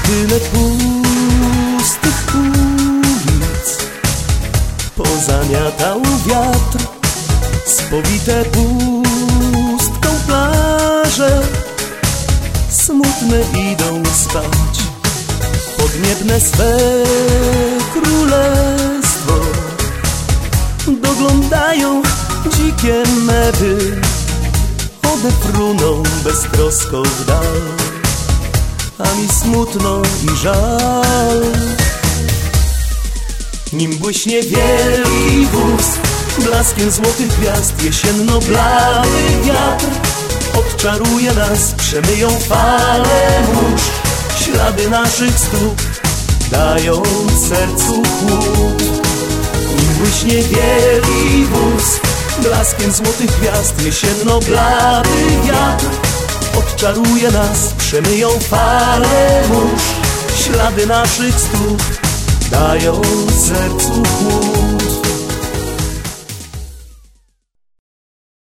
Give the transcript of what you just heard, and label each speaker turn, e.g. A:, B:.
A: Tyle pustych ulic pozamiatał wiatr, spowite pustką plaże, smutne idą spać, podniebne swe królestwo doglądają dzikie mewy, odepruną beztrosko w dal, a mi smutno i żal. Nim błyśnie wielki wóz blaskiem złotych gwiazd, jesienno-blady wiatr odczaruje nas, przemyją fale mórz, ślady naszych stóp dają sercu chłód. Nim błyśnie wielki wóz blaskiem złotych gwiazd, jesienno-blady wiatr odczaruje nas, przemyją fale mórz, ślady naszych stóp dają sercu chłód.